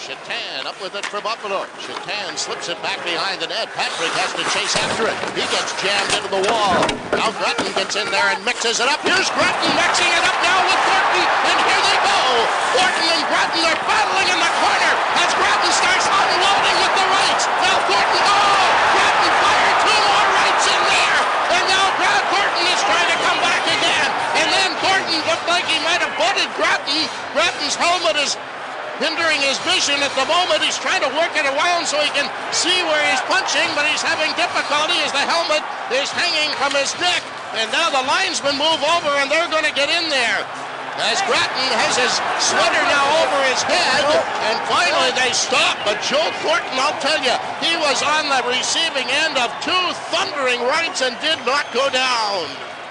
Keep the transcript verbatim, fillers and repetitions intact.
Chetan up with it for Buffalo. Chetan slips it back behind the net. Patrick has to chase after it. He gets jammed into the wall. Now Grattan gets in there and mixes it up. Here's Grattan mixing it up now with Thornton, and here they go. Thornton and Grattan are battling in the corner as Grattan starts unloading with the rights. Now Thornton, oh! Grattan fired two more rights in there, and now Brad Thornton is trying to come back again. And then Thornton looked like he might have butted Grattan. Grattan's helmet is hindering his vision at the moment. He's trying to work it around so he can see where he's punching, but he's having difficulty as the helmet is hanging from his neck. And now the linesmen move over and they're going to get in there. As Grattan has his sweater now over his head, and finally they stop. But Joe Thornton, I'll tell you, he was on the receiving end of two thundering rights and did not go down.